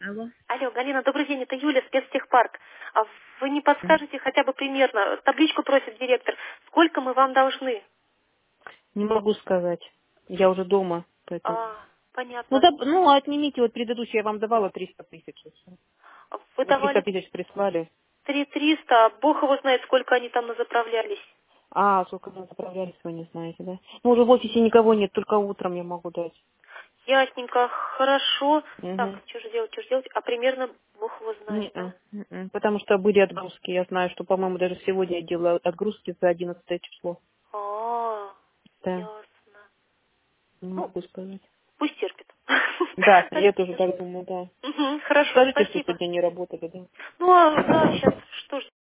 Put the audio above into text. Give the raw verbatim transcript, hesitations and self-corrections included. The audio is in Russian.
Алло. Алло, Галина, добрый день, это Юля, спецтехпарк. А вы не подскажете хотя бы примерно, табличку просит директор, сколько мы вам должны? Не могу сказать. Я уже дома, поэтому... А, Ну, понятно. да, ну, отнимите, вот предыдущий я вам давала триста тысяч. и всё. Вы Вы триста давали тысяч прислали. три триста, а бог его знает, сколько они там заправлялись. А, сколько мы заправлялись, вы не знаете, да? Ну, уже в офисе никого нет, только утром я могу дать. Ясненько, хорошо. Так, Угу. что же делать, что же делать? А примерно бог его знает, да? Не-а, не-а. Потому что были отгрузки. Я знаю, что, по-моему, даже сегодня я делала отгрузки за одиннадцатое число. А, Да, ясно. не Ну, могу сказать. пусть терпит. Да, я тоже Спасибо. так думаю, да. Мгм, хорошо, Скажите, что спасибо. сегодня не работали, да? Ну, а да, сейчас что ж